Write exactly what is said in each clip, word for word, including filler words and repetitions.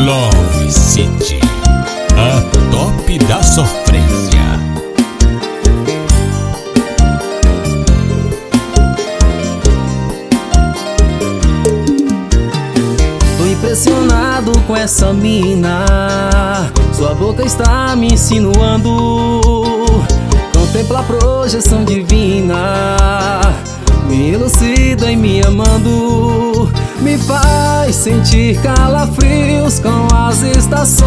Love City, a top da sofrência. Tô impressionado com essa mina, sua boca está me insinuando. Contempla a projeção divina, me elucida e me amando. Me faz sentir calafrios com as estações.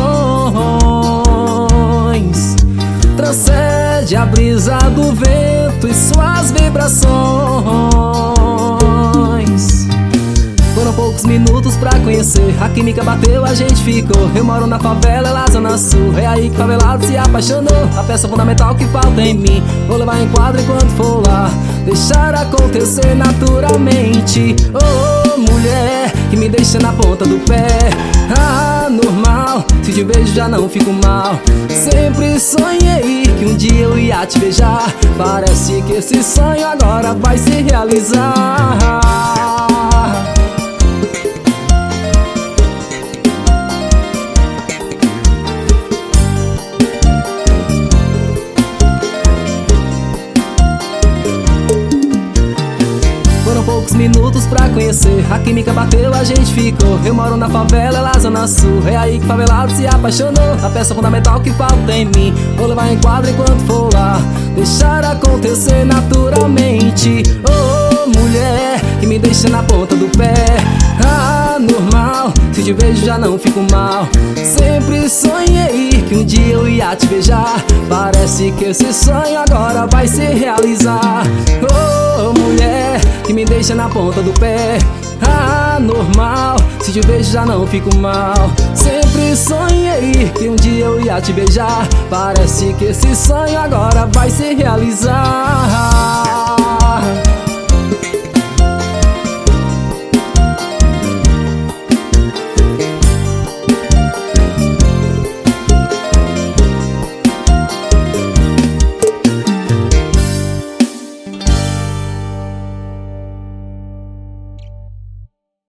Transcende a brisa do vento e suas vibrações. Foram poucos minutos pra conhecer, a química bateu, a gente ficou. Eu moro na favela, ela zona sul, é aí que favelado se apaixonou. A peça fundamental que falta em mim, vou levar em quadro enquanto for lá, deixar acontecer naturalmente. Oh, mulher, que me deixa na ponta do pé. Ah, normal, se te vejo já não fico mal. Sempre sonhei que um dia eu ia te beijar. Parece que esse sonho agora vai se realizar. Poucos minutos pra conhecer, a química bateu, a gente ficou. Eu moro na favela, ela zona sul, é aí que favelado se apaixonou. A peça fundamental que falta em mim, vou levar em quadro enquanto for lá, deixar acontecer naturalmente. Oh, mulher, que me deixa na ponta do pé. Ah, normal, se te vejo já não fico mal. Sempre sonhei que um dia eu ia te beijar. Parece que esse sonho agora vai se realizar. Oh, mulher, que me deixa na ponta do pé. Ah, normal, se te vejo já não fico mal. Sempre sonhei que um dia eu ia te beijar. Parece que esse sonho agora vai se realizar.